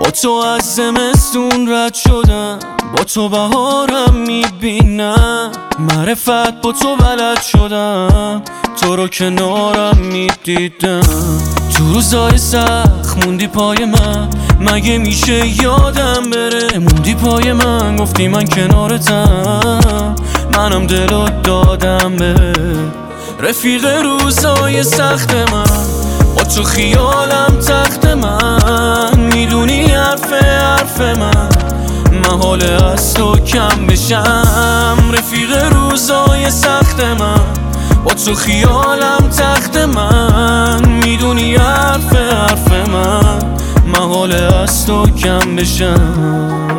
با تو از زمستون رد شدم، با تو بهارم میبینم، معرفت با تو بلد شدم، تو رو کنارم میدیدم. تو روزای سخت موندی پای من، مگه میشه یادم بره؟ موندی پای من، گفتی من کنارتم، منم دلو دادم به رفیق روزای سخت من. با تو خیالم تخت من، میدونی حرف من محاله از تو کم بشم. رفیق روزای سخت من، با تو خیالم تخت من، میدونی حرف من محاله از تو کم بشم.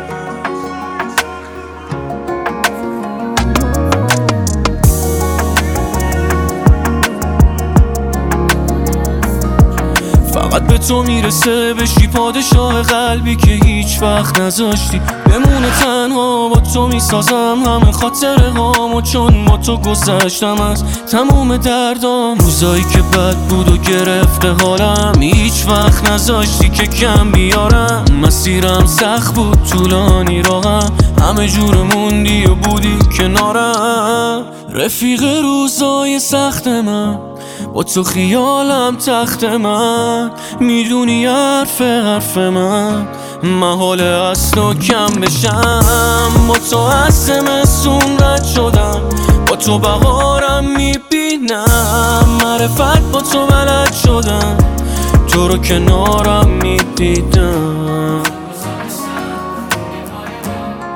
فقط به تو میرسه بشی پادشاه قلبی که هیچ وقت نذاشتی بمونه تنها. با تو میسازم همه خاطره هامو، چون با تو گذشتم از تموم دردام. روزایی که بد بود و گرفته حالم، هیچ وقت نذاشتی که کم بیارم. مسیرم سخت بود طولانی راهم، همه جور موندی و بودی کنارم. رفیق روزای سخت من، با تو خیالم تخت من، میدونی حرف من محاله از تو کم بشم. با تو از زمستون رد شدم، با تو بهارم میبینم، معرفت با تو بلد شدم، تو رو کنارم میدیدم.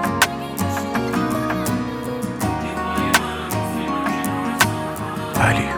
علی